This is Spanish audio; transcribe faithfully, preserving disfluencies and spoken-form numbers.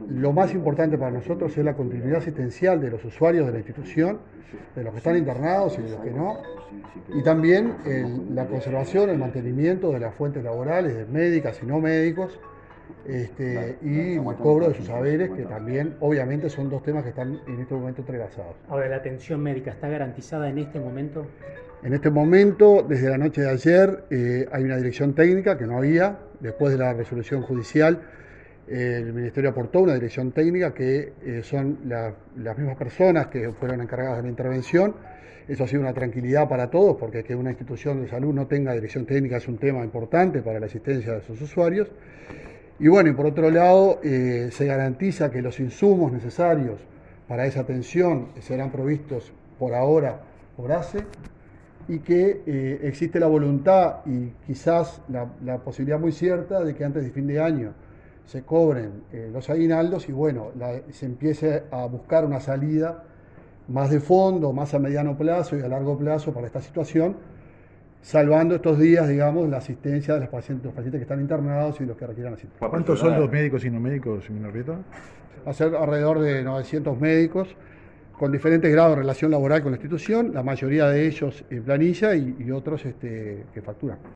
lo más importante para nosotros es la continuidad asistencial de los usuarios de la institución, de los que están internados y de los que no, y también el, la conservación, el mantenimiento de las fuentes laborales, de médicas y no médicos, este, y el cobro de sus saberes, que también obviamente son dos temas que están en este momento entrelazados. Ahora, ¿la atención médica está garantizada en este momento? En este momento, desde la noche de ayer, eh, hay una dirección técnica que no había, después de la resolución judicial. El Ministerio aportó una dirección técnica que eh, son la, las mismas personas que fueron encargadas de la intervención. Eso ha sido una tranquilidad para todos, porque que una institución de salud no tenga dirección técnica es un tema importante para la asistencia de sus usuarios. Y bueno, y por otro lado, eh, se garantiza que los insumos necesarios para esa atención serán provistos por ahora por A C E, y que eh, existe la voluntad y quizás la, la posibilidad muy cierta de que antes de fin de año se cobren eh, los aguinaldos y bueno, la, se empiece a buscar una salida más de fondo, más a mediano plazo y a largo plazo para esta situación, salvando estos días, digamos, la asistencia de los pacientes, los pacientes que están internados y los que requieran asistencia. ¿Cuántos son los médicos y no médicos, señor Arrieta? Va a ser alrededor de novecientos médicos con diferentes grados de relación laboral con la institución, la mayoría de ellos en planilla y, y otros este, que facturan.